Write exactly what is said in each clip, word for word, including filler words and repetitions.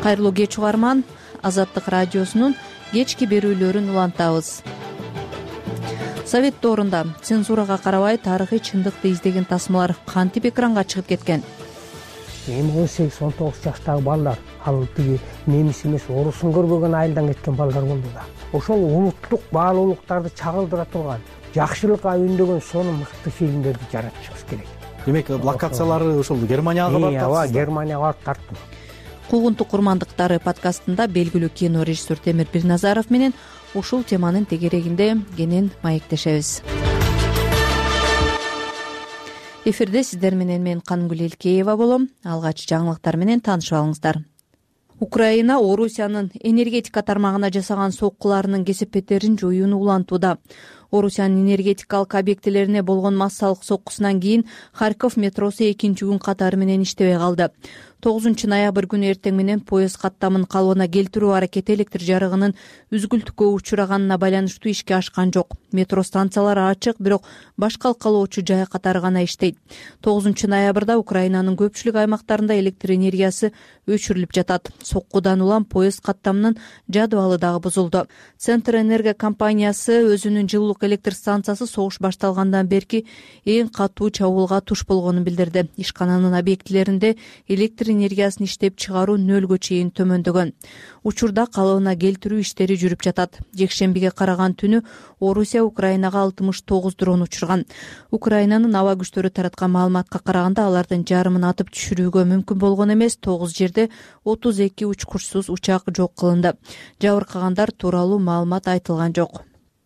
кайрылуу кеч угарман, Азаттык радиосунун кечки берүүлөрүн улантабыз. Совет доорунда цензурага карабай тарыхый чындыкты издеген тасмалар кантип экранга чыгып кеткен? эми он сегиз он тогуз жаштагы балдар, ал тиги немис эмес орусун көрбөгөн айылдан кеткен балдар болду да. Ошол улуттук баалуулуктарды чагылдыра турган, жакшылыкка үндөгөн сонун мыкты фильмдерди жаратышыбыз керек. Демек, локациялары ошол Германияга барып тарттыңыз? Ооба, Германияга барып тарттым. Куугунтук курмандыктары подкастында белгилүү кино режиссер Темир Бирназаров менен ушул теманын тегерегинде кенен маектешебиз. Эфирде сиздер менен мен Кангүл Элкеева болом. Алгач жаңылыктар менен таанышып алыңыздар. Украина Орусиянын энергетика тармагына жасаган соккуларынын кесепеттерин жоюуну улантууда. Орусиянын энергетикалык объектилерине болгон массалык соккусунан кийин Харьков метросу экинчи күн катары менен иштебей калды. тогузунчу ноябрь күнү эртең менен поезд каттамын калыбына келтирүү аракети электр жарыгынын үзгүлтүккө учураганына байланыштуу ишке ашкан жок. Метро станциялары ачык, бирок башка алкалоочу жай катары гана иштейт. тогузунчу ноябрда Украинанын көпчүлүк аймактарында электр энергиясы өчүрүлүп жатат. Соккудан улам поезд каттамынын жадыбалы дагы бузулду. Центр энерго компаниясы өзүнүн жылуулук электр станциясы согуш башталгандан берки эң катуу чабуулга туш болгонун билдирди. Ишкананын объектилеринде электр энергиясын иштеп чыгаруу нөлгө чейин төмөндөгөн. Учурда калыбына келтирүү иштери жүрүп жатат. Жекшембиге караган түнү Орусия Украинага алтымыш тогуз дрон учурган. Украинанын аба күчтөрү тараткан маалыматка караганда алардын жарымын атып түшүрүүгө мүмкүн болгон эмес, тогуз жерде отуз эки учкучсуз учак жок кылынды. Жабыркагандар тууралуу маалымат айтылган жок.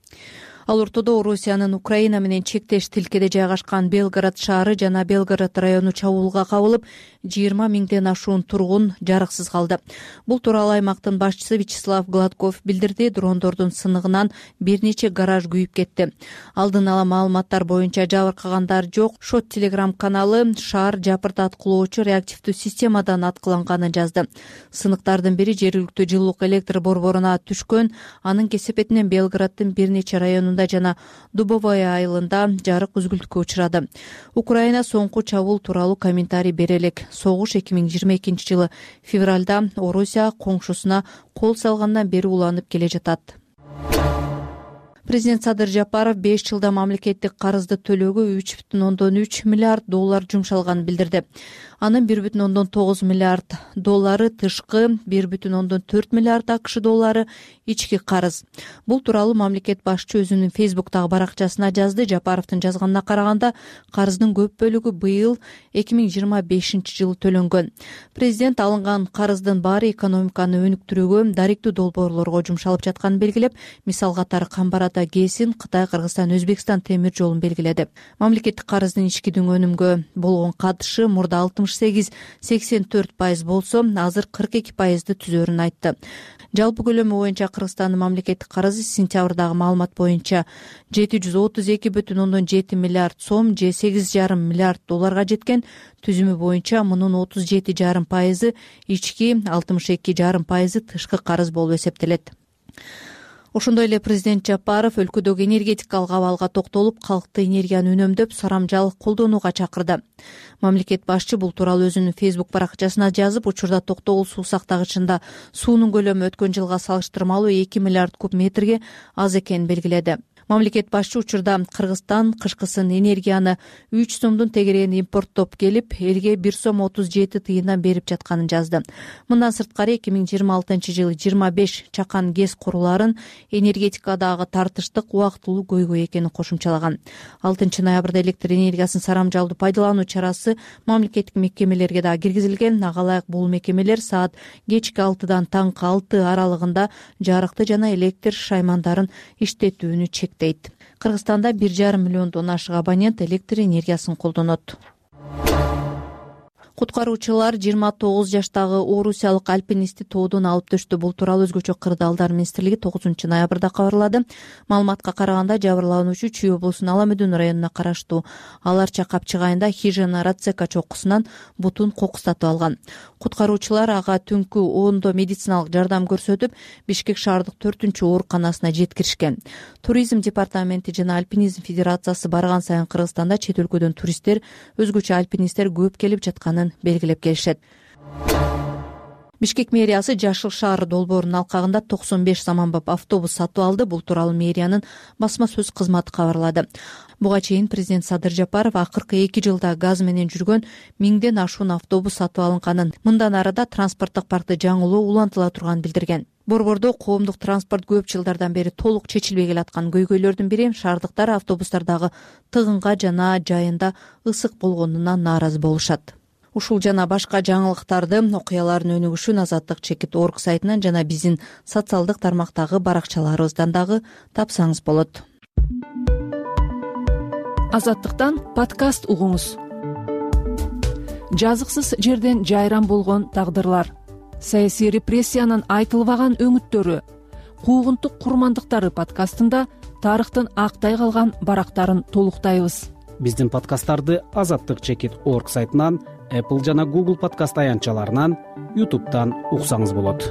Ал ортодо Орусиянын Украина менен чектеш тилкеде жайгашкан Белгород шаары жана Белгород району чабуулга кабылып, жыйырма миңден ашуун тургун жарыксыз калды. Бул тууралуу аймактын башчысы Вячеслав Гладков билдирди. Дрондордун сыныгынан бир нече гараж күйүп кетти. Алдын ала маалыматтар боюнча жабыркагандар жок. Шот телеграм каналы шаар жапырт аткылоочу реактивдүү системадан аткыланганын жазды. Сыныктардын бири жергиликтүү жылуулук электр борборуна түшкөн. Анын кесепетинен Белгороддун бир нече районунда жана Дубовая айылында жарык үзгүлтүккө учурады. Украина соңку чабуул тууралуу комментарий бере элек. Согуш эки миң жыйырма экинчи жылы февралда Орусия коңшусуна кол салгандан бери уланып келе жатат. Президент Садыр Жапаров беш жылда мамлекеттик карызды төлөөгө үч бүтүн ондон үч миллиард доллар жумшалганын билдирди. Анын бир бүтүн ондон тогуз миллиард доллары тышкы, бир бүтүн ондон төрт миллиард акш доллары ички карыз. Бул тууралуу мамлекет башчы өзүнүн Фейсбуктагы баракчасына жазды. Жапаровдун жазганына караганда, карыздын көп бөлүгү быйыл эки миң жыйырма бешинчи жылы төлөнгөн. Президент алынган карыздын баары экономиканы өнүктүрүүгө, дариктүү долбоорлорго жумшалып жатканын белгилеп, мисал катары Камбарада ГЭСин, Кытай, Кыргызстан, Өзбекстан темир жолун белгиледи. Мамлекеттик карыздын ички дүнгөнүмгө болгон катышы мурда алтымыш сегиз сексен төрт пайыз болсо, азыр кырк эки пайызды түзөрүн айтты. Жалпы көлөмү боюнча Кыргызстандын мамлекеттик карызы сентябрдагы маалымат боюнча жети жүз отуз эки бүтүн ондон жети миллиард сом, же сегиз жарым миллиард долларга жеткен. Түзүмү боюнча мунун отуз жети жарым пайызы ички, алтымыш эки жарым пайызы тышкы карыз болуп эсептелет. Ошондой эле президент Жапаров өлкөдөгү энергетикалык абалга токтолуп, калкты энергияны үнөмдөп, сарамжал колдонууга чакырды. Мамлекет башчы бул тууралуу өзүнүн Фейсбук баракчасына жазып, учурда токтогул суу сактагычында суунун көлөмү өткөн жылга салыштырмалуу эки миллиард куб метрге аз экенин белгиледи. Мамлекет башчы учурда Кыргызстан кышкысын энергияны үч сомдун тегерегинде импорттоп келип, элге бир сом отуз жети тыйындан берип жатканын жазды. Мындан сырткары эки миң жыйырма алтынчы жылы жыйырма беш чакан ГЭС куруларын энергетикадагы тартыштык убактылуу көйгөй экенин кошумчалаган. алтынчы ноябрда электр энергиясын сарамжалдуу пайдалануу чарасы мамлекеттик мекемелерге да киргизилген. Ага ылайык бул мекемелер саат кечки алтыдан таңкы алты аралыгында жарыкты жана электр шаймандарын иштетүүнү чек дейт. Кыргызстанда бир жарым миллиондон ашык абонент электр энергиясын колдонот. Куткаруучулар жыйырма тогуз жаштагы орусиялык альпинистти тоодон алып түштү. Бул тууралуу өзгөчө кырдаалдар министрлиги тогузунчу ноябрда кабарлады. Маалыматка караганда жабырлануучу Чүй облусунун Аламөдүн районуна караштуу Алар чакап чыгайында Хижина Рацека чокусунан бутун кокустатып алган. Куткаруучулар ага түнкү ондо медициналык жардам көрсөтүп, Бишкек шаардык төртүнчү ооруканасына жеткиришкен. Туризм департаменти жана Альпинизм федерациясы барган сайын Кыргызстанда чет өлкөдөн туристтер, өзгөчө альпинисттер көп келип жатканын белгилеп келишет. Бишкек мэриясы Жашыл шаар долбоорунун алкагында токсон беш заманбап автобус сатып алды. Бул тууралуу мэриянын басма сөз кызматы кабарлады. Буга чейин президент Садыр Жапаров акыркы эки жылда газ менен жүргөн миңден ашуун автобус сатып алынганын, мындан ары да транспорттук паркты жаңылоо улантыла турганын билдирген. Борбордо коомдук транспорт көп жылдардан бери толук чечилбей келаткан көйгөйлөрдүн бири шаардыктар автобустардагы тыгынга жана жайында ысык болгонуна нааразы болушат. Ушул жана башка жаңылыктарды, окуялардын өнүгүшүн Азаттык чекит орг сайтынан жана биздин социалдык тармактагы баракчаларыбыздан дагы тапсаңыз болот. Азаттыктан подкаст угуңуз. Жазыксыз жерден жайран болгон тагдырлар, саясий репрессиянын айтылбаган өңүттөрү, куугунтук курмандыктары подкастында тарыхтын актай калган барактарын толуктайбыз. Биздин подкасттарды Азаттык чекит орг сайтынан, Apple жана Google подкаст аянтчаларынан, YouTube'дан уксаңыз болот.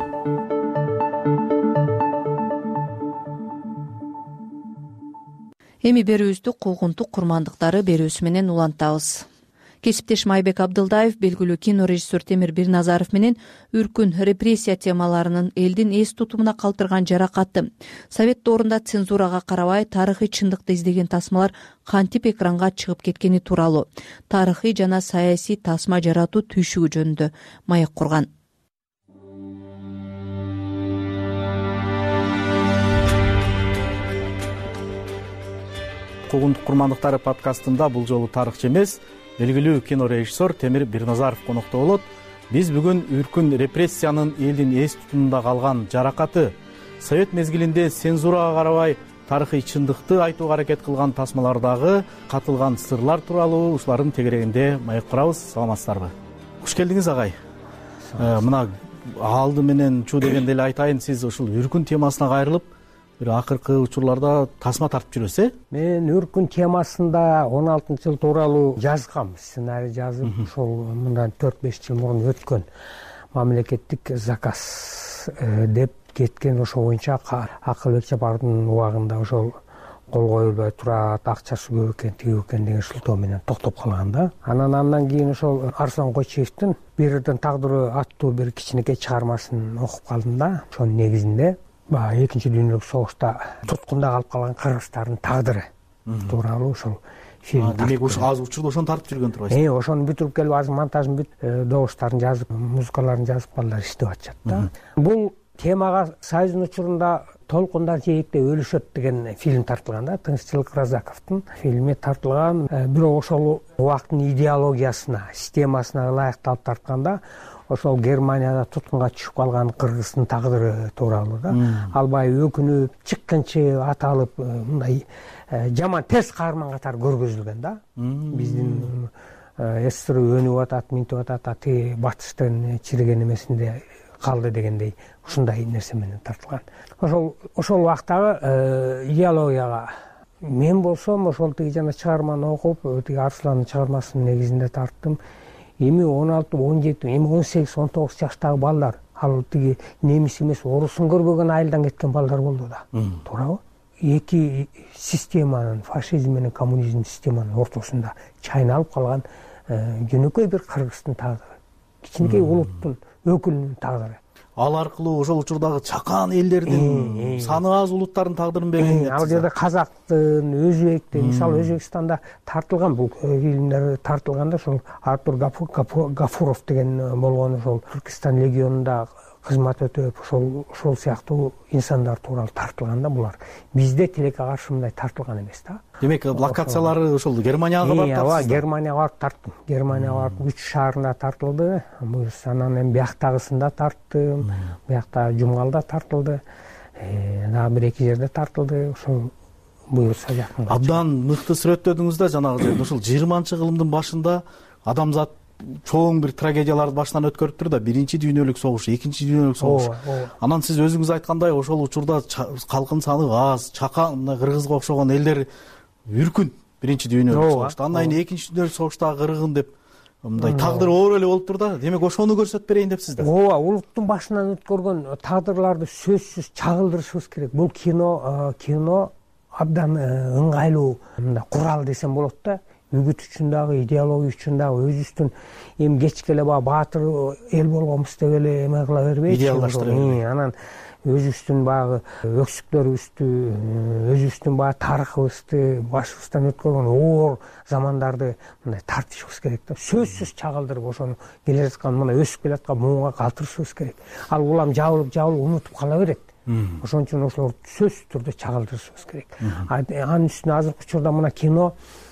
Эми берүүбүздү куугунтук курмандыктары берүүсү менен улантабыз. Кесиптешим Айбек Абдылдаев белгилүү кинорежиссер Темир Бирназаров менен үркүн репрессия темаларынын элдин эс тутумуна калтырган жаракаты, Совет доорунда цензурага карабай тарыхый чындыкты издеген тасмалар кантип экранга чыгып кеткени тууралуу, тарыхый жана саясий тасма жаратуу түйшүгү жөнүндө маек курган. Куугунтук курмандыктары подкастында бул жолу тарыхчы эмес, белгилүү кинорежиссер Темир Бирназаров конокто болот. Биз бүгүн үркүн репрессиянын элдин эс тутумунда калган жаракаты, Совет мезгилинде цензурага карабай тарыхый чындыкты айтууга аракет кылган тасмалардагы катылган сырлар тууралуу ушулардын тегерегинде маек курабыз. Саламатсыздарбы? Куш келдиңиз агай. Мына алды менен чуу дегенде эле айтайын, сиз ушул үркүн темасына кайрылып бир акыркы учурларда тасма тартып жүрөсүз, э? Мен үркүн темасында он алтынчы жыл тууралуу жазгам, сценарий жазып, ошол мындан төрт беш жыл мурун өткөн мамлекеттик заказ деп кеткен, ошол боюнча Акылбек Жапардын убагында ошол кол коюлбай турат, акчасы көп экен, тиги экен деген шылтоо менен токтоп калган да. Анан андан кийин ошол Арслан Койчиевдин Бирдин тагдыры аттуу бир кичинекей чыгармасын окуп калдым да. Ошонун негизинде экинчи дүйнөлүк согушта туткунда калып калган кыргыздардын тагдыры тууралуу ошол фильм. Демек ошо азыр учурда ошону тартып жүргөн турбайсыз? Э, ошону бүтүрүп келип, азыр монтажын бүтүп, добуштарын жазып, музыкаларын жазып, балдар иштеп атышат да. Бул темага Союздун учурунда толкундар жээкте өлүшөт деген фильм тартылган да. Тынччылык Разаковдун фильми тартылган. Бирок ошол убакыттын идеологиясына, системасына ылайыкталып тартканда, ошол Германияда туткунга түшүп калган кыргыздын тагдыры тууралуу да. Албай өкүнүп, чыккынчы аталып, мындай жаман терс каарман катары көргөзүлгөн да. Биздин СССР өнүп атат, минтип атат, тиги батыштын чириген эмесинде калды дегендей ушундай нерсе менен тартылган. Ошол ошол убактагы идеологияга мен болсом ошол тиги жана чыгарманы окуп, тиги Арсландын чыгармасынын негизинде тарттым. Эми он алты, он жети, эми он сегиз, он тогуз жаштагы балдар, ал тиги немис эмес, орусун көрбөгөн айылдан кеткен балдар болду да. Туурабы? Эки системанын, фашизм менен коммунизм системанын ортосунда чайналып калган жөнөкөй бир кыргыздын тагдыры, кичинекей улуттун өкүлүнүн тагдыры. Ал аркылуу ошол учурдагы чакан элдердин, саны аз улуттардын тагдырын белгилейт. Ал жерде казактын, өзбектин, мисалы Өзбекстанда тартылган бул фильмдер тартылганда, ошол Артур Гафуров деген болгон, ошол Түркистан легионунда кызмат өтөп, ошол ошол сыяктуу инсандар тууралуу тартылган да булар. Бизде тилекке каршы мындай тартылган эмес да. Демек локациялары ошол Германияга барып тартылды. Ооба, Германияга барып тарттым. Германияга барып үч шаарына тартылды. Бул анан эми бияктагысында тарттым. Биякта Жумгалда тартылды. Дагы бир эки жерде тартылды. Ошол буюрса жакын. Абдан мыкты сүрөттөдүңүз да, жанагы ошол жыйырманчы кылымдын башында адамзат чоң бир трагедияларды башынан өткөрүптүр да. Биринчи дүйнөлүк согуш, экинчи дүйнөлүк согуш. Анан сиз өзүңүз айткандай, ошол учурда калкын саны аз, чакан, мына Кыргызга окшогон элдер үркүн биринчи дүйнөлүк согушта. Андан кийин экинчи дүйнөлүк согуштагы кыргын деп мындай тагдыр оор эле болуптур да. Демек ошону көрсөтүп берейин депсиз да. Ооба, улуттун башынан өткөргөн тагдырларды сөзсүз чагылдырышыбыз керек. Бул кино кино абдан ыңгайлуу мындай курал десем болот да. үгүт үчүн дагы, идеология үчүн дагы өзүбүздүн эми кечке эле баягы баатыр эл болгонбуз деп эле эме кыла бербейчи, идеалдаштыра бербейчи. Анан өзүбүздүн баягы өксүктөрүбүздү, өзүбүздүн баягы тарыхыбызды, башыбыздан өткөргөн оор замандарды мындай тартышыбыз керек да. Сөзсүз чагылдырып ошону келе жаткан мына өсүп келаткан муунга калтырышыбыз керек. Ал улам жабылып жабылып унутуп кала берет. Ошон үчүн ошолорду сөзсүз түрдө чагылдырышыбыз керек. Анын үстүнө азыркы учурда мына кино,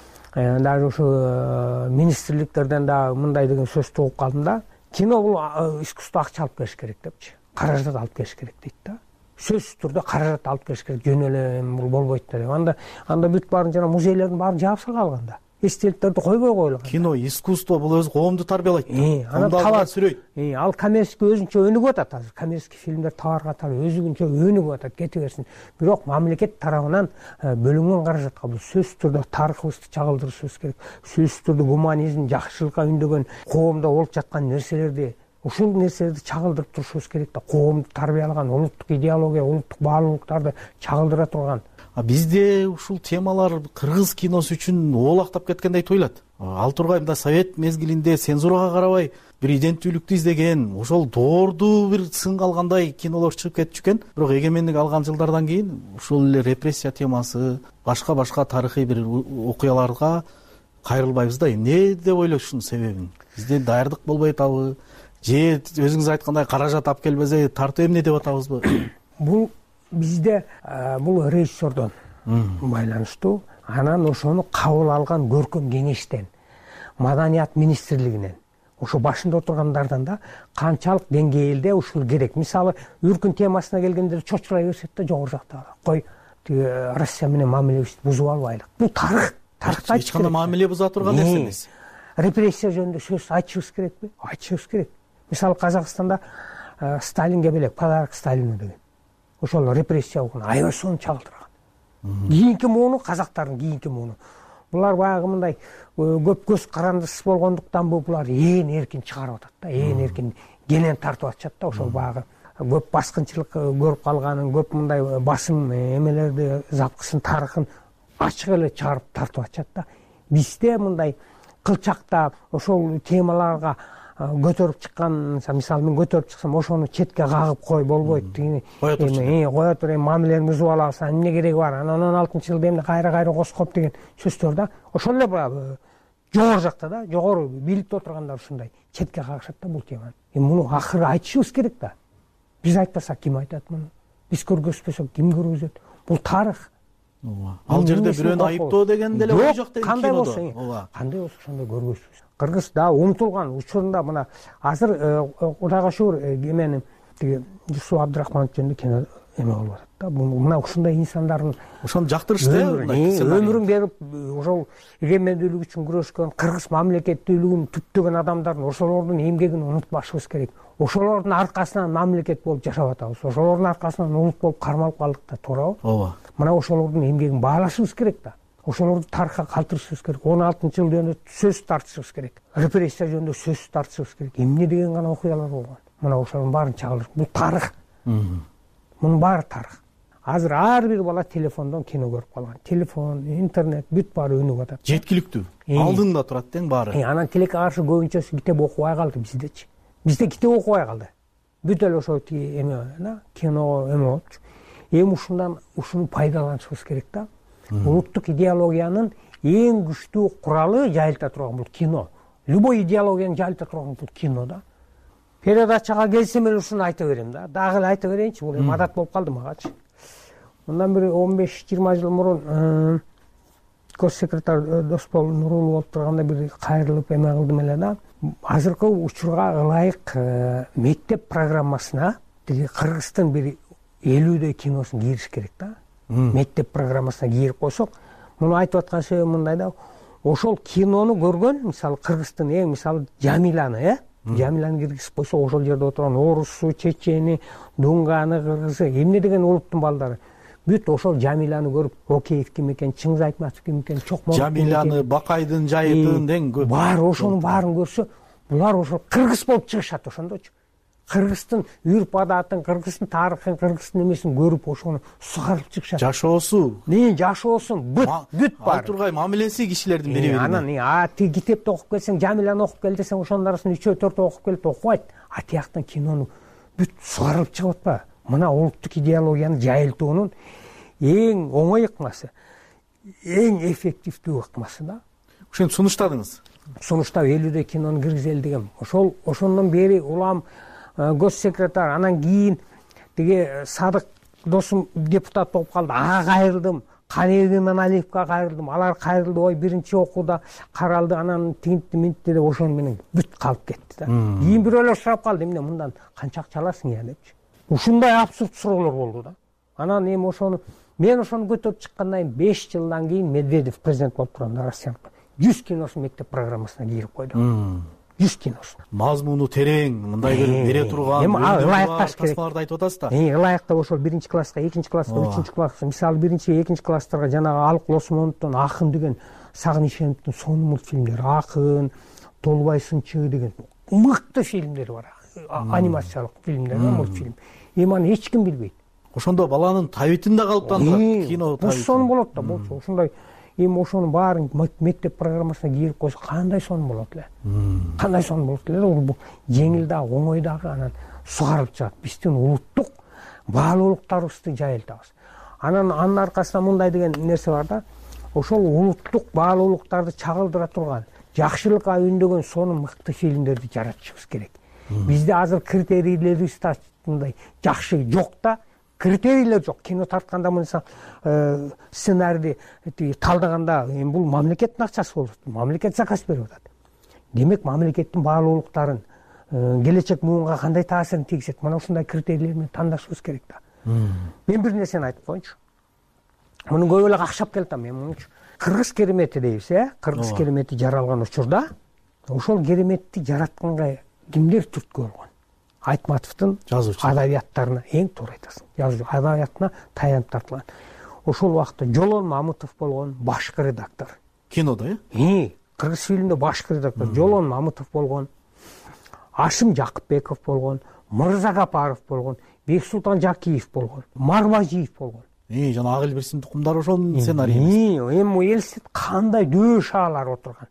даже ошо министрликтерден дагы мындай деген сөздү угуп калдым да. Кино бул искусство акча алып келиш керек депчи. Каражат алып келиш керек дейт да. Сөзсүз түрдө каражат алып келиш керек. Жөн эле бул болбойт да деп. Анда анда бүт баарын жана музейлердин баарын жаап салган да. Эстеликтерди койбой коюлган. Кино, искусство бул өзү коомду тарбиялайт. Анан табат сүрөйт. Ал коммерческий өзүнчө өнүгүп атат азыр. Коммерческий фильмдер товар катары өзүнчө өнүгүп атат, кете берсин. Бирок мамлекет тарабынан бөлүнгөн каражатка бул сөзсүз түрдө тарыхыбызды чагылдырышыбыз керек. Сөзсүз түрдө гуманизм, жакшылыкка үндөгөн коомдо болуп жаткан нерселерди, ушул нерселерди чагылдырып турушубуз керек да. Коомду тарбиялаган улуттук идеология, улуттук баалуулуктарды чагылдыра турган. Бизде ушул темалар кыргыз киносу үчүн оолактап кеткендей туюлат. Ал тургай мында совет мезгилинде цензурага карабай бир иденттүүлүктү издеген, ошол доорду бир сынга алгандай кинолор чыгып кетчү экен. Бирок эгемендик алган жылдардан кийин ушул эле репрессия темасы, башка-башка тарыхый бир окуяларга кайрылбайбыз да. Эмне деп ойлойсуз себебин? Бизде даярдык болбой атабы? Же өзүңүз айткандай каражат алып келбесе тартуу эмне деп атабызбы? Бул бизде бул режиссердон байланыштуу. Анан ошону кабыл алган көркөм кеңештен, маданият министрлигинен, ошо башында отургандардан да канчалык деңгээлде ушул керек. Мисалы, үркүн темасына келгенде чочурай беришет да жогору жакта. Кой, тиги Россия менен мамилебизди бузуп албайлык. Бул тарых. Тарыхта эч кандай мамиле буза турган нерсе эмес. Репрессия жөнүндө сөз айтышыбыз керекпи? Айтышыбыз керек. Мисалы, Казакстанда Сталинге белек подарок Сталину деген. Ошол репрессия болгон аябай сонун чагылдырган. Кийинки мууну казактардын кийинки мууну. Булар баягы мындай көп көз карандысыз болгондуктан булар ээн эркин чыгарып атат да, ээн эркин келен тартып атышат да. Ошол баягы көп баскынчылык көрүп калганын, көп мындай басым эмелерди, запкысын, тарыхын ачык эле чыгарып тартып атышат да. Бизде мындай кылчактап ошол темаларга көтөрүп чыккан, мисалы мен көтөрүп чыксам, ошону четке кагып кой болбойт. Кое тур, эми мамилени бузуп алабыз, эмне кереги бар? Анан он алтынчы жылда эмне кайра-кайра коскоп деген сөздөр да. Ошол эле баягы жогору жакта да, жогору бийликте отургандар ушундай четке кагышат да бул теманы. Эми муну акыры айтышыбыз керек да. Биз айтпасак ким айтат муну? Биз көргөзбөсөк ким көргөзөт? Бул тарых. Ал жерде бирөөнү айыптоо деген деле ой жок деген кандай болсо, кандай болсо ошондой көргөзбүз. Кыргыз да умтулган учурунда мына азыр Кудайга шүгүр эмени тиги Жусуп Абдрахманов жөнүндө кино эме болуп атат да. Мына ушундай инсандардын ошону жактырышты, өмүрүн берип ошол эгемендүүлүк үчүн күрөшкөн, кыргыз мамлекеттүүлүгүн түптөгөн адамдардын ошолордун эмгегин унутпашыбыз керек. Ошолордун аркасынан мамлекет болуп жашап атабыз. Ошолордун аркасынан улут болуп кармалып калдык да, туурабы? Ооба. Мына ошолордун эмгегин баалашыбыз керек да. Ошолорду тарыхка калтырышыбыз керек. он алтынчы жыл жөнүндө сөз тартышыбыз керек. Репрессия жөнүндө сөз тартышыбыз керек. Эмне деген гана окуялар болгон. Мына ошонун баарын чагылдырып, бул тарых. Мунун баары тарых. Азыр ар бир бала телефондон кино көрүп калган. Телефон, интернет бүт баары өнүгүп атат. Жеткиликтүү. Алдыңда турат тең баары. Анан тилекке каршы көбүнчөсү китеп окубай калды биздечи. Бизде китеп окубай калды. Бүт эле ошо эме да, кино эме болчу. Эми ушундан ушуну пайдаланышыбыз керек да. Улуттук идеологиянын эң күчтүү куралы жайылта турган бул кино. Любой идеологияны жайылта турган бул кино да. Передачага келсем эле ушуну айта берем да. Дагы эле айта берейинчи, бул эми адат болуп калды магачы. Мындан бир он беш жыйырма жыл мурун көз секретарь Доспол Нурулов болуп турганда бир кайрылып эме кылдым эле да. Азыркы учурга ылайык мектеп программасына тиги Кыргыздын бир элүүдөй киносун кириш керек да. Мектеп программасына кирип койсок, муну айтып аткан себебим мындай да. Ошол кинону көргөн, мисалы Кыргыздын эң мисалы Жамиланы, э? Жамиланы киргизип койсок, ошол жерде отурган орусу, чечени, дунганы, кыргызы, эмне деген улуттун балдары бүт ошол Жамиланы көрүп, Океев ким экен, Чыңгыз Айтматов ким экен, Чокморов Жамиланы, Бакайдын жайытын дең көп. Бар ошонун баарын көрсө, булар ошол кыргыз болуп чыгышат ошондочу. кыргыздын үрп адатын, кыргыздын тарыхын, кыргыздын эмесин көрүп ошону сугарып чыгышат. Жашоосу, не жашоосун бүт бүт бар. Ал тургай мамилеси кишилердин бири бирине. Анан а тиги китепти окуп келсең, Жамиланы окуп кел десең, ошонун арасынан үчөө төртөө окуп келип окубайт. А тияктан кинону бүт сугарып чыгып атпа. Мына улуттук идеологияны жайылтуунун эң оңой ыкмасы, эң эффективдүү ыкмасы да. Ошентип сунуштадыңыз. Сунуштап элүүдөй кинону киргизели дегем. Ошол ошондон бери улам госсекретарь, анан кийин тиги Садык досум депутат болуп калды. Ага кайрылдым. Канеги менен Алиевке кайрылдым. Алар кайрылды, ой биринчи окууда каралды, анан тигинти минтти деп ошону менен бүт калып кетти да. Кийин бирөөлөр сурап калды, эмне мындан канча акча аласың я депчи. Ушундай абсурд суроолор болду да. Анан эми ошону мен ошону көтөрүп чыккандан кийин беш жылдан кийин Медведев президент болуп турганда Россиянын жүз киносун мектеп программасына кийип койду. жүз киносун. Мазмуну терең, мындай бир бере турган, эми ылайыкташ керек. Тасмаларды айтып атасыз да. Эми ылайыктап ошол биринчи класска, экинчи класска, үчүнчү класска, мисалы биринчи, экинчи класстарга жанагы Алык Лосмоновдун Акын деген, Сагын Ишеновдун сонун мультфильмдери, Акын, Толбай Сынчы деген мыкты фильмдери бар. Анимациялык фильмдер, мультфильм. Эми аны эч ким билбейт. Ошондо баланын табитинде калыптандырат кино табити. Бул сон болот да, болчу. Ошондой эми ошонун баарын мектеп программасына кирип койсо кандай сон болот эле? Кандай сон болот эле? Бул жеңил да, оңой дагы, анан сугарып чыгат. Биздин улуттук баалуулуктарыбызды жайылтабыз. Анан анын аркасында мындай деген нерсе бар да. Ошол улуттук баалуулуктарды чагылдыра турган, жакшылыкка үндөгөн сонун мыкты фильмдерди жаратышыбыз керек. Бизде азыр критерийлерибиз да мындай жакшы жок да. Критерийлер жок. Кино тартканда мынса сценарийди талдаганда эми бул мамлекеттин акчасы болот. Мамлекет заказ берип атат. Демек мамлекеттин баалуулуктарын келечек муунга кандай таасирин тийгизет? Мына ушундай критерийлер менен тандашыбыз керек да. Мен бир нерсени айтып коеюнчу. Муну көп эле акшап келатам мен мунчу. Кыргыз керемети дейбиз, э? Кыргыз керемети жаралган учурда ошол кереметти жаратканга кимдер түрткү болгон? Айтматовдун адабияттарына эң туура айтасың. Жазуу адабиятына таянып тартылган. Ошол убакта Жолон Мамытов болгон башкы редактор. Кинодо, э? И, кыргыз фильмде башкы редактор Жолон Мамытов болгон, Ашым Жакыпбеков болгон, Мырза Гапаров болгон, Бексултан Жакиев болгон, Мармажиев болгон. И, жана Агыл Бирсин тукумдары ошонун сценарийи. И, эми элестет кандай дөш аалар отурган.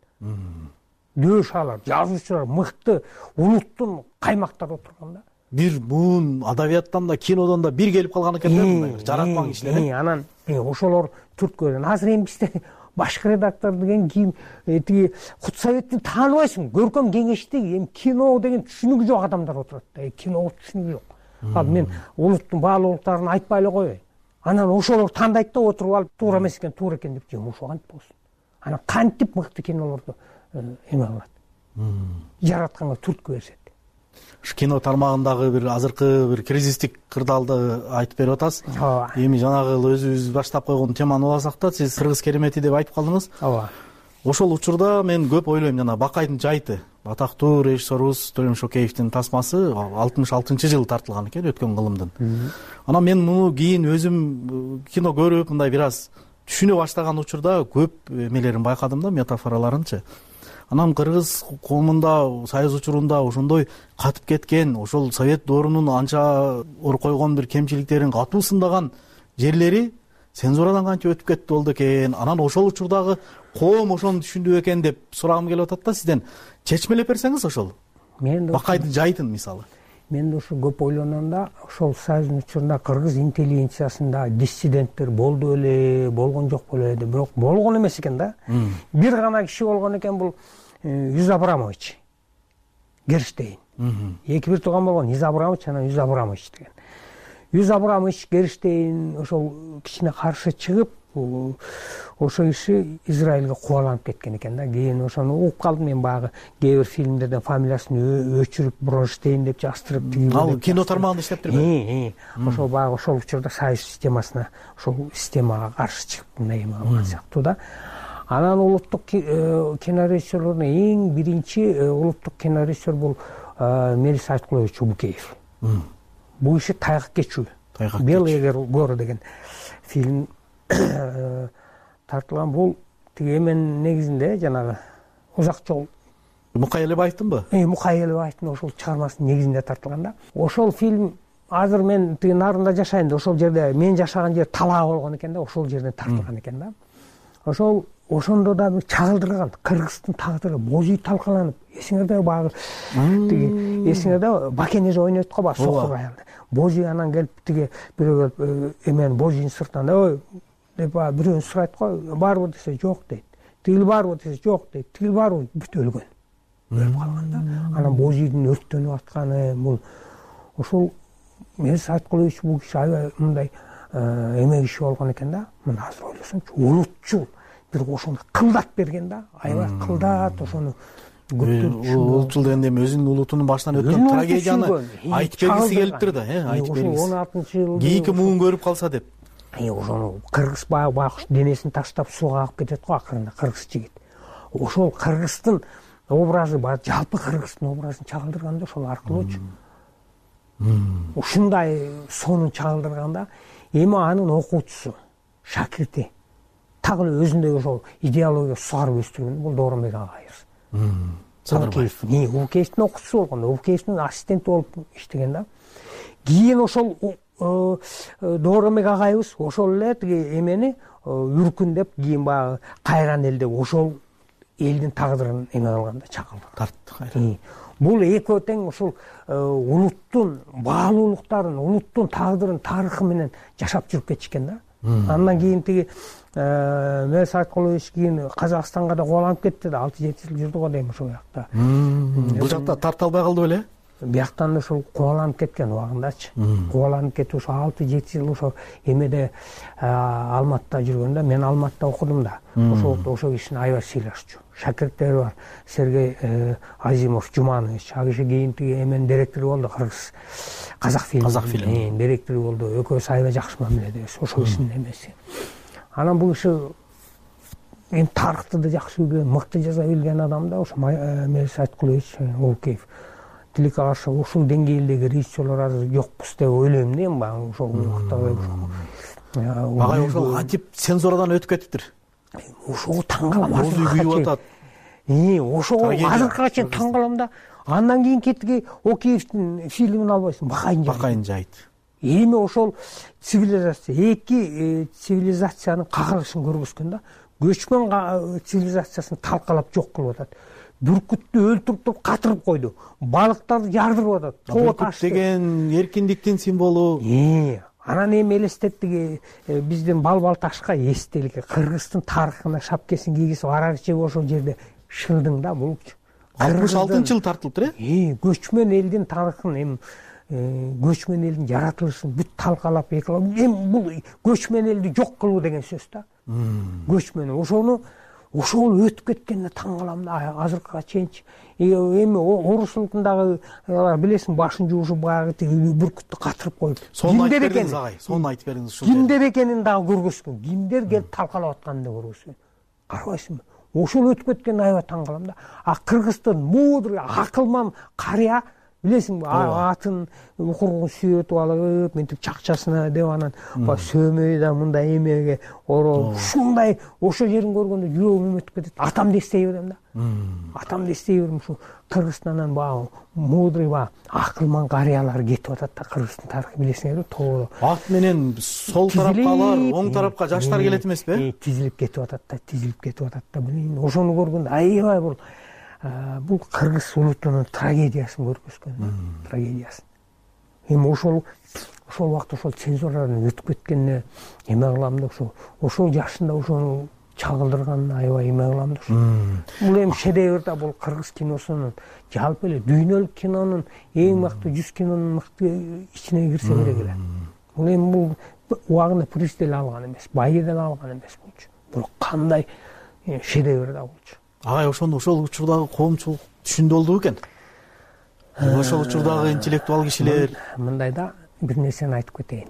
Дөш аалар, жазуучулар мыкты, улуттун каймактары отурган да. Бир буун адабияттан да, кинодон да бир келип калган экен да, мындай жараткан кишилер. Анан ошолор түрткүлөн. Азыр эми бизде башкы редактор деген ким, тиги Кутсоветти тааныбайсың, көркөм кеңешти, эми кино деген түшүнүгү жок адамдар отурат да. Кино түшүнүгү жок. Ал мен улуттун баалуулуктарын айтпай эле коеюн. Анан ошолор тандайт да отуруп алып, туура эмес экен, туура экен деп жем ошо кантип болсун. Анан кантип мыкты кинолорду эме кылат. Жаратканга түрткү беришет. Кино тармагындагы бир азыркы бир кризистик кырдаалды айтып берип атасыз. Эми жанагы өзүбүз баштап койгон теманы уласак да, сиз кыргыз керемети деп айтып калдыңыз. Ооба. Ошол учурда мен көп ойлойм, жана Бакайдын жайыты, атактуу режиссерубуз Төлөм Шокеевдин тасмасы алтымыш алтынчы жылы тартылган экен, өткөн кылымдын. Анан мен муну кийин өзүм кино көрүп, мындай бир аз түшүнө баштаган учурда көп эмелерин байкадым да, метафораларынчы. Анан кыргыз коомунда, союз учурунда ошондой катып кеткен, ошол совет доорунун анча ор койгон бир кемчиликтерин катуу сындаган жерлери цензурадан канча өтүп кетти болду экен. Анан ошол учурдагы коом ошону түшүндү экен деп сурагым келип атат да сизден. Чечмелеп берсеңиз ошол. Мен Бакайдын жайытын мисалы. Мен да ошо көп ойлоноомда, ошол союздун учурунда кыргыз интеллигенциясында диссиденттер болду эле, болгон жок беле, бирок болгон эмес экен да. Бир гана киши болгон экен, бул Юз Абрамович Герштейн. Эки бир тууган болгон, Юз Абрамович анан Юз Абрамович деген. Юз Абрамович Герштейн ошол кишине каршы чыгып, ошо киши Израилге кубаланып кеткен экен да. Кийин ошону угуп калдым мен, баягы кээ бир фильмдерден фамилиясын өчүрүп Бронштейн деп жаштырып, ал кино тармагында иштеп жүргөн. Ошол баягы ошол учурда союз системасына, ошол системага каршы чыгып мындай эме кылган сыяктуу да. Анан улуттук кинорежиссерлордун эң биринчи улуттук кинорежиссер бул Мелис Айткулович Убукеев. Бул иши Тайгак кечүү. Белые горы деген фильм тартылган. Бул тиги эмен негизинде жанагы узак жол Мукай Элебаевдинбы? Мукай Элебаевдин ошол чыгармасынын негизинде тартылган да. Ошол фильм азыр мен тиги нарында жашайм да, ошол жерде мен жашаган жер талаа болгон экен да, ошол жерден тартылган экен да. Ошол ошондо да чагылдырган Кыргыздын тагдыры божүй талкаланып, эсиңерде баягы тиги эсиңерде Бакенеже ойнойт го, баягы сокур аялды. Божүй анан келип тиги бирөө келип эмен божүйдүн сыртынан ой деп бирөөнү сурайт го, барбы десе жок дейт. Тигил барбы десе жок дейт. Тигил барбы бүт өлгөн. Өлүп калган да. Анан божүйдүн өрттөнүп атканы бул ошол Мирис Айткулович бул киши аябай мындай эме киши болгон экен да. Мына азыр ойлосомчу, улутчул бир ошону кылдат берген да. Аябай кылдат ошону көптөп. Улутчул дегенде эми өзүнүн улутунун башынан өткөн трагедияны айтып бергиси келиптир да, э, айтып бергиси. он алтынчы жылы кийинки муун көрүп калса деп. Ошону кыргыз баягы байкуш денесин таштап сууга алып кетет го акырында кыргыз жигит. Ошол кыргыздын образы бар, жалпы кыргыздын образын чагылдырганда ошол аркылуучу. Ушундай сонун чагылдырганда эми анын окуучусу, шакирти так эле өзүндөй ошол идеология сугарып өстүргөн бул Дооронбек агайыбыз. Садырбаев. Не, Укеевдин окуучусу болгон, Укеевдин ассистенти болуп иштеген да. Кийин ошол Дооронбек агайыбыз ошол эле тиги эмени үркүн деп кийин баягы кайран эл деп ошол элдин тагдырын эме кылган да, чагылды. Тартты кайран. Бул экөө тең ошол улуттун баалуулуктарын, улуттун тагдырын, тарыхы менен жашап жүрүп кетишкен да. Андан кийин тиги Мирис Айткулович кийин Казакстанга да кубаланып кетти да, алты жети жыл жүрдү го дейм ошол жакта. Бул жакта тарта албай калды беле? Бияктан да ошол кубаланып кеткен убагындачы. Кубаланып кетип ошо алты жети жыл ошо эмеде Алматыда жүргөндө, мен Алматыда окудум да. Ошол ошо кишини аябай сыйлашчу. Шакирттери бар. Сергей Азимов, Жуманович, ал киши кийин тиги эмен директору болду, Кыргыз Казак фильм. Казак фильм. Директору болду. Экөөсү аябай жакшы мамиледебиз. Ошол кишинин эмеси. Анан бул киши эми тарыхты да жакшы билген, мыкты жаза билген адам да, ошо Мирис Айткулович Укеев. Тилекке каршы ушул деңгээлдеги режиссерлор азыр жокпуз деп ойлойм да, эми баягы ошол убакта. Агай ошол кантип цензурадан өтүп кетиптир. Ошого таң калам. Озу күйүп атат. Э, ошого азыркыга чейин таң калам да. Андан кийин кеттиги Укеевдин фильмин албайсың, Бакайын жайыт. Бакайын жайыт. Эми ошол цивилизация, эки цивилизациянын кагылышын көргөзгөн да. Көчмөн цивилизациясын талкалап жок кылып атат. Бүркүттү өлтүрүп туруп катырып койду. Балыктарды жардырып атат. Бүркүт деген эркиндиктин символу. Э, анан эми элестеттиги биздин бал-бал ташка эстелик, Кыргыздын тарыхына шапкесин кийгизип аракчы ошол жерде шылдың да булчу. алтымыш алтынчы жылы тартылыптыр, э? Э, көчмөн элдин тарыхын, эми көчмөн элдин жаратылышын бүт талкалап, эми бул көчмөн элди жок кылуу деген сөз да. Көчмөн ошону ошол өтүп кеткенине таң калам да, азыркыга чейинчи. Эми орус улутундагы билесиң, башын жуушуп баягы бүркүттү катырып коюп. Сонун айтып бердиңиз агай, сонун айтып бердиңиз ушул. Кимдер экенин дагы көргөзгөн, кимдер келип талкалап атканын да көргөзгөн. Карабайсыңбы? Ошол өтүп кеткенине аябай таң калам да. А Кыргыздын мудрый, акылман карыя, билесиңби, атын укургун сүйөтүп алып, мынтип чакчасына деп анан сөөмөй да мындай эмеге ороп, ушундай ошол жерин көргөндө жүрөгүм өтүп кетет. Атамды эстей берем да. Атамды эстей берем, ушу Кыргызстандан баягы мудрый, баягы акылман карыялар кетип атат да, Кыргыздын тарыхы билесиңерби, тоодо. Ат менен сол тарапка алар, оң тарапка жаштар келет эмеспи? Тизилип кетип атат да, тизилип кетип атат да. Билин, ошону көргөндө аябай бул бул кыргыз улутунун трагедиясын көргөзгөн, трагедиясын. Эми ошол ошол убакта ошол цензурадан өтүп кеткенине эме кылам да, ошол ошол жашында ошону чагылдырганына аябай эме кылам да. Бул эми шедевр да, бул кыргыз киносунун, жалпы эле дүйнөлүк кинонун эң мыкты жүз кинонун мыкты ичине кирсе керек эле. Бул эми бул убагында приз деле алган эмес, байы деле алган эмес болчу. Бирок кандай шедевр да болчу. Агай ошону ошол учурдагы коомчулук түшүндү болду экен. Ошол учурдагы интеллектуал кишилер мындай да бир нерсени айтып кетейин.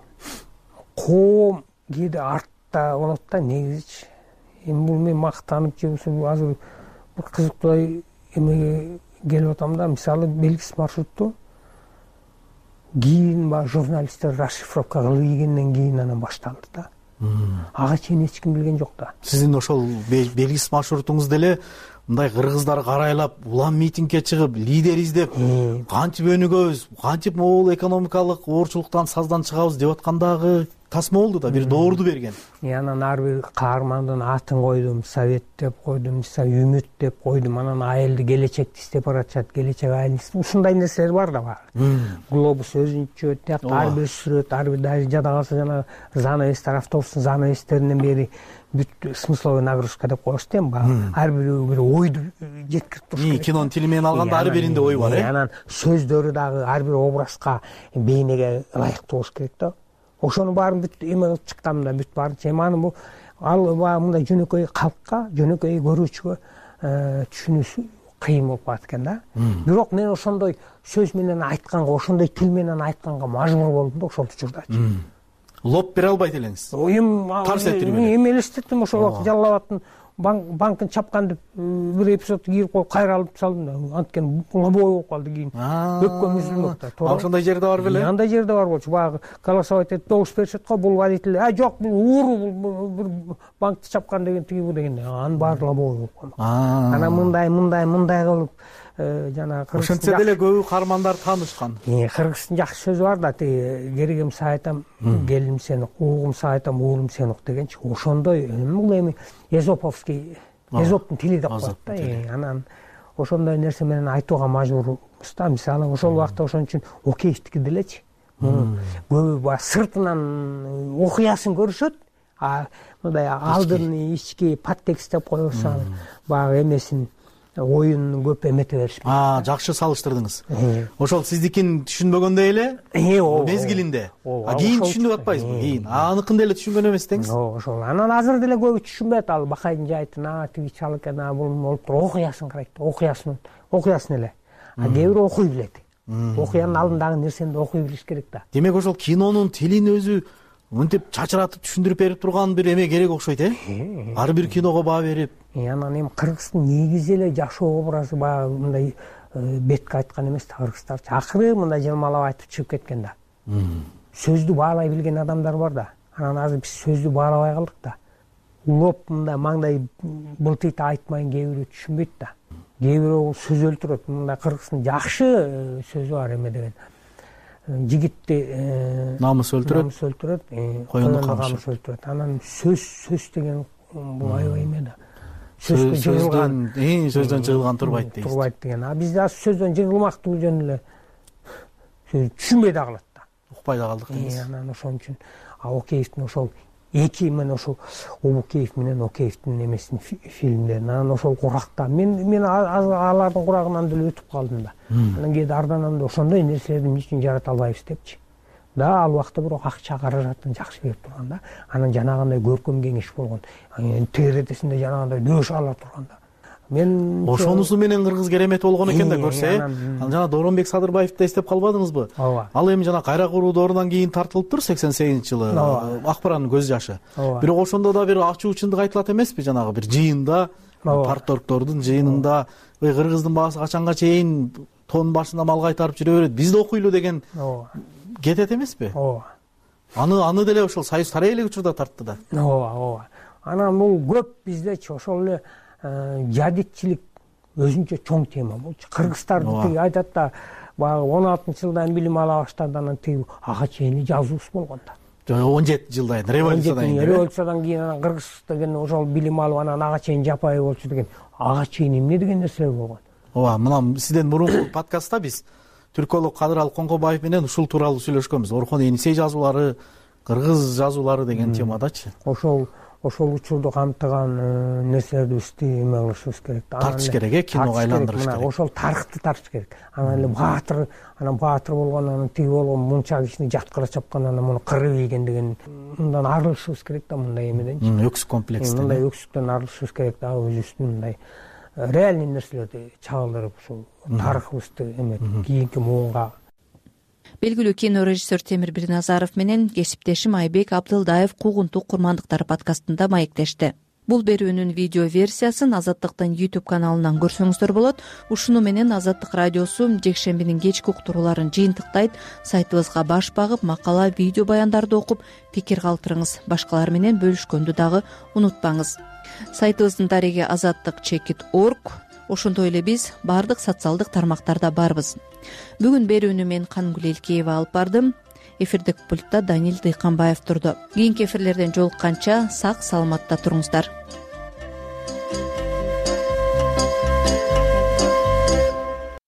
Коом кээде артта болот да негизичи. Эми бул мен мактанып же азыр бир кызыктуу эмеге келип атам да, мисалы белгисиз маршрутту кийин баягы журналисттер расшифровка кылып ийгенден кийин анан башталды да. ага чейин эч ким билген жок да. Сиздин ошол белгисиз маршрутуңуз деле мындай кыргыздар карайлап, улам митингге чыгып, лидер издеп, кантип өнүгөбүз, кантип могул экономикалык оорчулуктан саздан чыгабыз деп аткандагы тасма болду да, бир доорду берген. Анан ар бир каармандын атын койдум, совет деп койдум, үмүт деп койдум. Анан айылды келечекти издеп баратышат, келечек айыл. Ушундай нерселер бар да бар. Глобус өзүнчө, тиякта ар бир сүрөт, ар бир даже жада калса жана занавестер, автобустун занавестеринен бери бүт смысловой нагрузка деп коебуз дейм баягы. Ар бирөө бир ойду жеткирип туруш керек. Кинонун тили менен алганда ар биринде ой бар, э? Анан сөздөрү дагы ар бир образга, бейнеге ылайыктуу болуш керек да. Ошону баарын бүт эме кылып чыккам да, бүт баарын чеманы бу ал баягы мындай жөнөкөй калкка, жөнөкөй көрүүчүгө түшүнүүсү кыйын болуп калат экен да. Бирок мен ошондой сөз менен айтканга, ошондой тил менен айтканга мажбур болдум да ошол учурдачы. Лоп бере албайт элеңиз. Эми эме элестеттим, ошол убакта Жалал Абадтын банкын чапкан деп бир эпизодду кийип коюп кайра алып салдым да. Анткени лобой болуп калды кийин. Өккөн үзүлмөк да. Ошондой жерде бар беле? Андай жерде бар болчу. Баягы голосовать этип добуш беришет го, бул водитель, а жок, бул ууру бир банкты чапкан деген тиги бу деген. Анын баары лобой болуп калды. Анан мындай, мындай, мындай кылып жана кыргыз. Ошентсе деле көбү каармандар таанышкан. Кыргыздын жакшы сөзү бар да, тиги керегим сага айтам, келиним сени, угум сага айтам, уулум сени ук дегенчи. Ошондой бул эми эзоповский, эзоптун тили деп коет да. Анан ошондой нерсе менен айтууга мажбурбуз да. Мисалы ошол убакта ошон үчүн Океевдики делечи. Көбү баягы сыртынан окуясын көрүшөт, а мындай алдын ички подтекст деп коебуз, баягы эмесин оюн көп эмете беришпейт. А, жакшы салыштырдыңыз. Ошол сиздикин түшүнбөгөндөй эле мезгилинде. А кийин түшүнүп атпайсызбы? Кийин аныкын деле түшүнгөн эмес деңиз. Ошол. Анан азыр деле көбү түшүнбөйт, ал Бакайдын жайтын, а тиги чал экен, а бул болуп туруп окуясын карайт, окуясын, окуясын эле. А кээ бирөө окуй билет. Окуянын алдындагы нерсени окуй билиш керек да. Демек ошол кинонун тилин өзү мынтип чачыратып түшүндүрүп берип турган бир эме керек окшойт, э? Ар бир киного баа берип. Анан эми кыргыздын негизи эле жашоо образы баягы мындай бетке айткан эмес да, кыргыздар акыры мындай жылмалап айтып чыгып кеткен да. Сөздү баалай билген адамдар бар да. Анан азыр биз сөздү баалабай калдык да. Улоп мындай маңдай былтыйт айтмайын кээ бирөө түшүнбөйт да. Кээ бирөө сөз өлтүрөт. Мындай кыргыздын жакшы сөзү бар эме деген. Жигитти намыс өлтүрөт, намыс өлтүрөт, коюнду камыш өлтүрөт. Анан сөз сөз деген бул аябай эме да. Сөздөн жыгылган, эң сөздөн жыгылган турбайт дейсиз. Турбайт деген. А бизде сөздөн жыгылмактуу жөн эле түшүнбөй да калат да. Укпай да калдык дейсиз. Анан ошон үчүн Океевдин ошол эки мен ошол Обукеев менен Океевдин эмесин фильмдерин анан ошол куракта мен мен алардын курагынан деле өтүп калдым да. Анан кээде арданам да ошондой нерселерди эмне үчүн жарата албайбыз депчи. Да, ал убакта бирок акча каражатын жакшы берип турган да. Анан жанагындай көркөм кеңеш болгон. ТРТсинде жанагындай дөшалар турган да. Мен ошонусу менен кыргыз керемет болгон экен да көрсө. Ал жана Дооронбек Садырбаевди эстеп калбадыңызбы? Ал эми жана кайра куруу доорунан кийин тартылыптыр сексен сегизинчи жылы. Акбаранын көз жашы. Бирок ошондо да бир ачуу чындык айтылат эмеспи? Жанагы бир жыйында, парторгдордун жыйынында кыргыздын баасы качанга чейин тонун башында мал кайтарып жүрө берет, биз да окуйлу деген кетет эмеспи? Ооба. Аны аны деле ошол Союз тарай элек учурда тартты да. Ооба, ооба. Анан бул көп биздечи ошол эле жадитчилик өзүнчө чоң тема болчу. Кыргыздар тиги айтат да, баягы он алтынчы жылдан билим ала баштады, анан тиги ага чейин жазуусу болгон да. он жети жылдан революциядан кийин. Революциядан кийин анан кыргыз деген ошол билим алып анан ага чейин жапайы болчу деген. Ага чейин эмне деген нерселер болгон. Ооба, мына сизден мурунку подкастта биз түркөлүк Кадыралы Коңгобаев менен ушул тууралуу сүйлөшкөнбүз. Орхон Энисей жазуулары, кыргыз жазуулары деген темадачы. Ошол ошол учурду камтыган нерселерди бизди эме кылышыбыз керек. Тартыш керек, э, киного айландырыш керек. Ошол тарыхты тартыш керек. Анан эле баатыр, анан баатыр болгон, анан тиги болгон, мунча кишини жаткыра чапкан, анан муну кырып ийген деген мындан арылышыбыз керек да, мындай эмеденчи. Өксүк комплекстен. Мындай өксүктөн арылышыбыз керек да, өзүбүздүн мындай реальный нерселерди чагылдырып ушул тарыхыбызды эме кийинки муунга. Белгилүү кинорежиссер Темир Бирназаров менен кесиптешим Айбек Абдылдаев Куугунтук курмандыктары подкастында маектешти. Бул берүүнүн видео версиясын Азаттыктын YouTube каналынан көрсөңүздөр болот. Ушуну менен Азаттык радиосу жекшембинин кечки уктурууларын жыйынтыктайт. Сайтыбызга баш багып, макала, видео баяндарды окуп, пикир калтырыңыз. Башкалар менен бөлүшкөндү дагы унутпаңыз. Сайтыбыздын дареги азаттык чекит точка орг. Ошондой эле биз баардык социалдык тармактарда барбыз. Бүгүн берүүнү мен Кангүл Элкеева алып бардым. Эфирдик пультта Данил Дыйканбаев турду. Кийинки эфирлерден жолукканча сак саламатта туруңуздар.